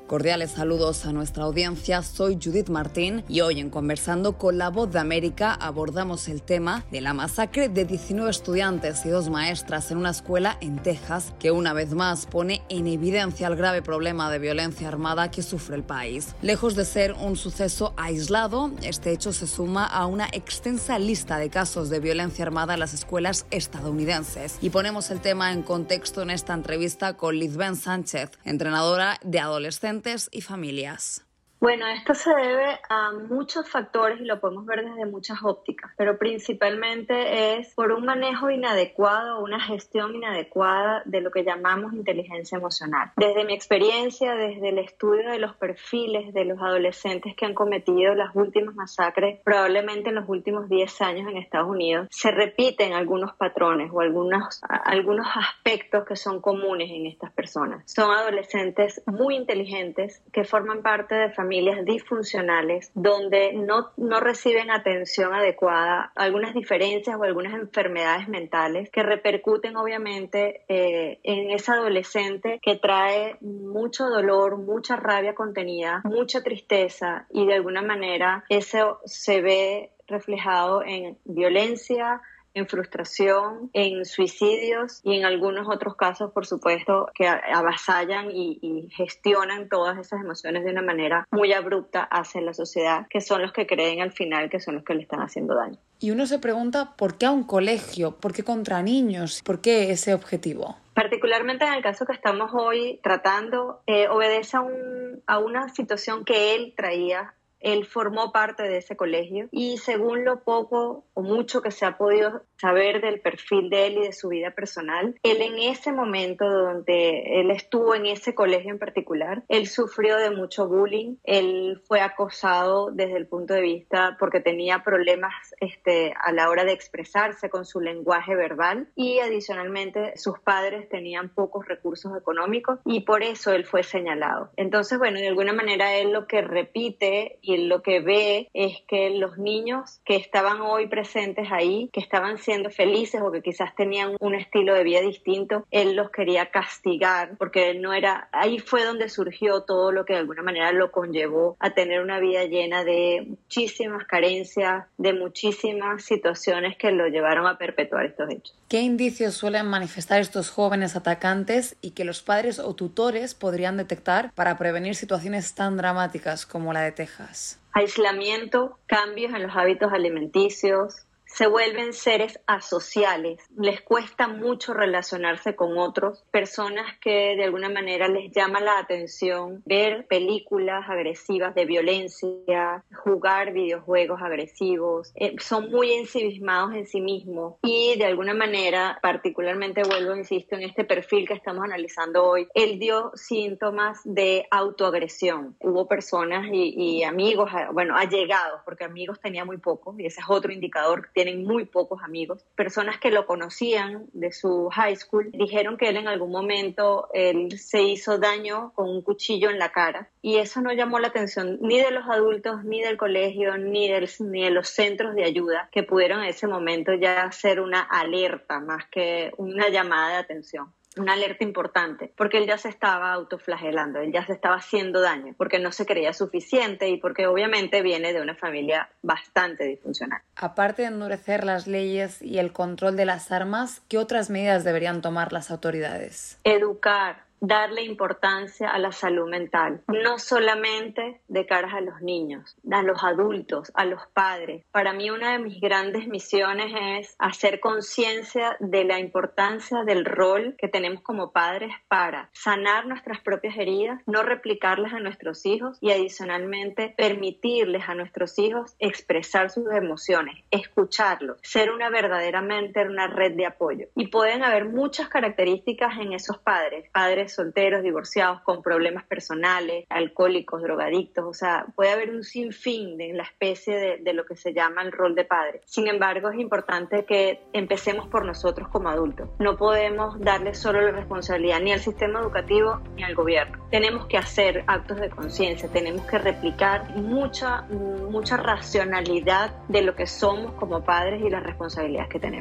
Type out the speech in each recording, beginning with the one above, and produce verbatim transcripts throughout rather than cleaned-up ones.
Cordiales saludos a nuestra audiencia, soy Judith Martín y hoy en Conversando con La Voz de América abordamos el tema de la masacre de diecinueve estudiantes y dos maestras en una escuela en Texas que una vez más pone en evidencia el grave problema de violencia armada que sufre el país. Lejos de ser un suceso aislado, este hecho se suma a una extensa lista de casos de violencia armada en las escuelas estadounidenses. Y ponemos el tema en contexto en esta entrevista con Lizbeth Sánchez, entrenadora de adolescentes y familias. Bueno, esto se debe a muchos factores y lo podemos ver desde muchas ópticas, pero principalmente es por un manejo inadecuado o una gestión inadecuada de lo que llamamos inteligencia emocional. Desde mi experiencia, desde el estudio de los perfiles de los adolescentes que han cometido las últimas masacres, probablemente en los últimos diez años en Estados Unidos, se repiten algunos patrones o algunos, algunos aspectos que son comunes en estas personas. Son adolescentes muy inteligentes que forman parte de familias familias disfuncionales donde no, no reciben atención adecuada, algunas diferencias o algunas enfermedades mentales que repercuten obviamente eh, en ese adolescente que trae mucho dolor, mucha rabia contenida, mucha tristeza y de alguna manera eso se ve reflejado en violencia, en frustración, en suicidios y en algunos otros casos, por supuesto, que avasallan y, y gestionan todas esas emociones de una manera muy abrupta hacia la sociedad, que son los que creen al final que son los que le están haciendo daño. Y uno se pregunta, ¿por qué a un colegio? ¿Por qué contra niños? ¿Por qué ese objetivo? Particularmente en el caso que estamos hoy tratando, eh, obedece a, un, a una situación que él traía. Él formó parte de ese colegio y según lo poco o mucho que se ha podido saber del perfil de él y de su vida personal, él en ese momento donde él estuvo en ese colegio en particular, él sufrió de mucho bullying, él fue acosado desde el punto de vista porque tenía problemas este, a la hora de expresarse con su lenguaje verbal y adicionalmente sus padres tenían pocos recursos económicos y por eso él fue señalado. Entonces, bueno, de alguna manera él lo que repite y lo que ve es que los niños que estaban hoy presentes ahí, que estaban siendo felices o que quizás tenían un estilo de vida distinto, él los quería castigar porque él no era, ahí fue donde surgió todo lo que de alguna manera lo conllevó a tener una vida llena de muchísimas carencias, de muchísimas situaciones que lo llevaron a perpetuar estos hechos. ¿Qué indicios suelen manifestar estos jóvenes atacantes y que los padres o tutores podrían detectar para prevenir situaciones tan dramáticas como la de Texas? Aislamiento, cambios en los hábitos alimenticios, se vuelven seres asociales, les cuesta mucho relacionarse con otros, personas que de alguna manera les llama la atención ver películas agresivas de violencia, jugar videojuegos agresivos, eh, son muy ensimismados en sí mismos y de alguna manera, particularmente vuelvo, insisto, en este perfil que estamos analizando hoy, él dio síntomas de autoagresión. Hubo personas y, y amigos, bueno, allegados, porque amigos tenía muy pocos y ese es otro indicador, tienen muy pocos amigos, personas que lo conocían de su high school, dijeron que él en algún momento él se hizo daño con un cuchillo en la cara y eso no llamó la atención ni de los adultos, ni del colegio, ni, del, ni de los centros de ayuda que pudieron en ese momento ya hacer una alerta más que una llamada de atención. Una alerta importante, porque él ya se estaba autoflagelando, él ya se estaba haciendo daño, porque no se creía suficiente y porque obviamente viene de una familia bastante disfuncional. Aparte de endurecer las leyes y el control de las armas, ¿qué otras medidas deberían tomar las autoridades? Educar. Darle importancia a la salud mental, no solamente de cara a los niños, a los adultos, a los padres. Para mí una de mis grandes misiones es hacer conciencia de la importancia del rol que tenemos como padres para sanar nuestras propias heridas, no replicarlas a nuestros hijos y adicionalmente permitirles a nuestros hijos expresar sus emociones, escucharlos, ser una verdaderamente una red de apoyo. Y pueden haber muchas características en esos padres, padres solteros, divorciados, con problemas personales, alcohólicos, drogadictos, o sea, puede haber un sinfín de la especie de, de lo que se llama el rol de padre. Sin embargo, es importante que empecemos por nosotros como adultos. No podemos darle solo la responsabilidad ni al sistema educativo ni al gobierno. Tenemos que hacer actos de conciencia, tenemos que replicar mucha, mucha racionalidad de lo que somos como padres y las responsabilidades que tenemos.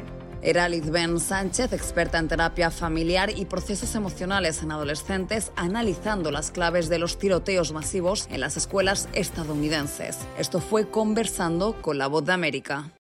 Era Lizben Sánchez, experta en terapia familiar y procesos emocionales en adolescentes, analizando las claves de los tiroteos masivos en las escuelas estadounidenses. Esto fue Conversando con La Voz de América.